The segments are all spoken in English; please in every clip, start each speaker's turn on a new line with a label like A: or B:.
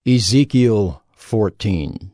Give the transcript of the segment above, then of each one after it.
A: Ezekiel 14.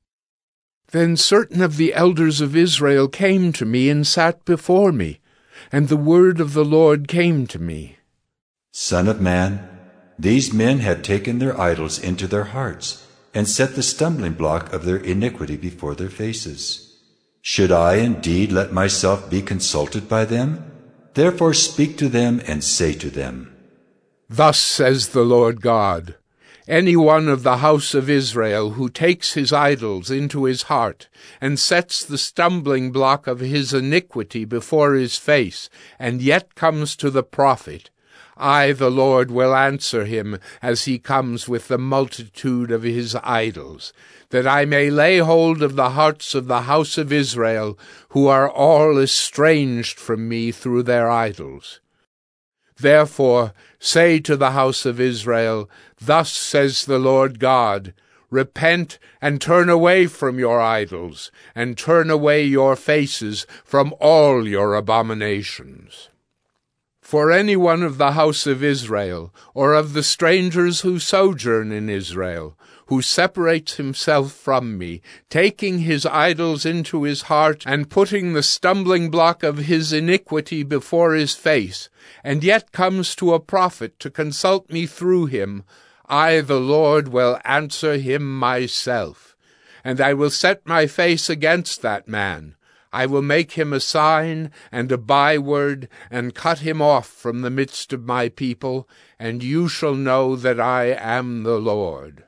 B: Then certain of the elders of Israel came to me and sat before me, and the word of the Lord came to me.
C: Son of man, these men have taken their idols into their hearts, and set the stumbling block of their iniquity before their faces. Should I indeed let myself be consulted by them? Therefore speak to them and say to them,
B: Thus says the Lord God, any one of the house of Israel who takes his idols into his heart, and sets the stumbling block of his iniquity before his face, and yet comes to the prophet, I, the Lord, will answer him as he comes with the multitude of his idols, that I may lay hold of the hearts of the house of Israel, who are all estranged from me through their idols. Therefore say to the house of Israel, Thus says the Lord God, Repent and turn away from your idols, and turn away your faces from all your abominations. For any one of the house of Israel, or of the strangers who sojourn in Israel, who separates himself from me, taking his idols into his heart, and putting the stumbling block of his iniquity before his face, and yet comes to a prophet to consult me through him, I, the Lord, will answer him myself. And I will set my face against that man. I will make him a sign and a byword, and cut him off from the midst of my people, and you shall know that I am the Lord.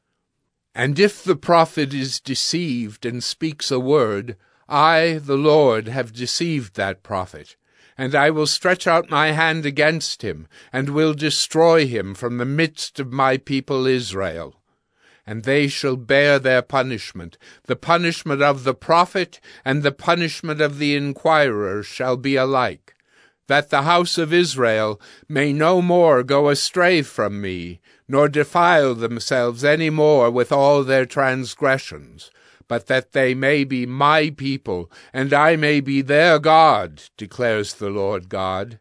B: And if the prophet is deceived and speaks a word, I, the Lord, have deceived that prophet, and I will stretch out my hand against him, and will destroy him from the midst of my people Israel. And they shall bear their punishment. The punishment of the prophet and the punishment of the inquirer shall be alike, that the house of Israel may no more go astray from me, nor defile themselves any more with all their transgressions, but that they may be my people, and I may be their God, declares the Lord God.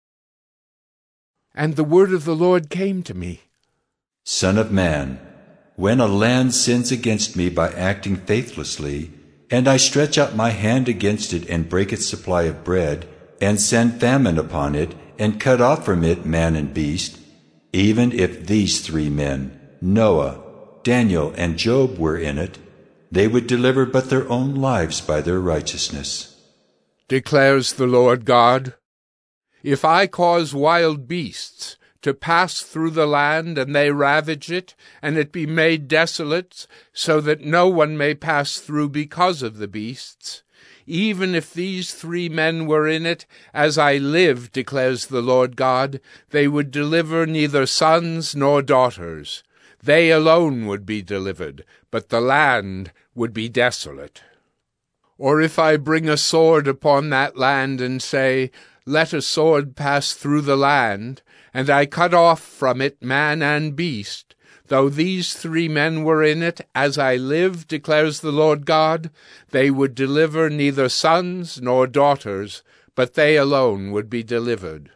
B: And the word of the Lord came to me.
C: Son of man, when a land sins against me by acting faithlessly, and I stretch out my hand against it and break its supply of bread, and send famine upon it, and cut off from it man and beast, even if these three men, Noah, Daniel, and Job, were in it, they would deliver but their own lives by their righteousness. Declares the Lord God, if I cause wild beasts to pass through the land, and they ravage it, and it be made desolate, so that no one may pass through because of the beasts, even if these three men were in it, as I live, declares the Lord God, they would deliver neither sons nor daughters. They alone would be delivered, but the land would be desolate. Or if I bring a sword upon that land, and say, Let a sword pass through the land, and I cut off from it man and beast, though these three men were in it, as I live, declares the Lord God, they would deliver neither sons nor daughters, but they alone would be delivered.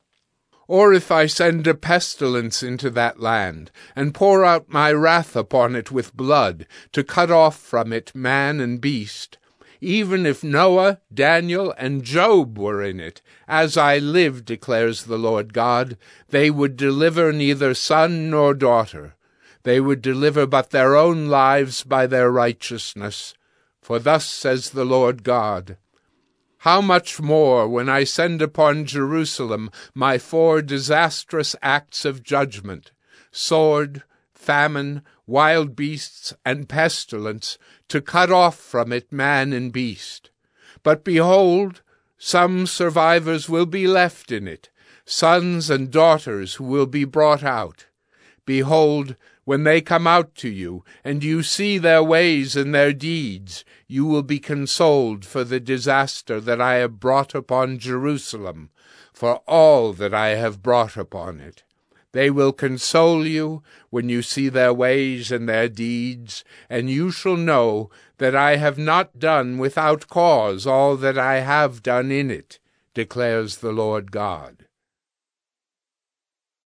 C: Or if I send a pestilence into that land, and pour out my wrath upon it with blood, to cut off from it man and beast, even if Noah, Daniel, and Job were in it, as I live, declares the Lord God, they would deliver neither son nor daughter. They would deliver but their own lives by their righteousness. For thus says the Lord God, How much more when I send upon Jerusalem my 4 disastrous acts of judgment, sword, famine, wild beasts, and pestilence, to cut off from it man and beast. But behold, some survivors will be left in it, sons and daughters who will be brought out. Behold, when they come out to you, and you see their ways and their deeds, you will be consoled for the disaster that I have brought upon Jerusalem, for all that I have brought upon it. They will console you when you see their ways and their deeds, and you shall know that I have not done without cause all that I have done in it, declares the Lord God.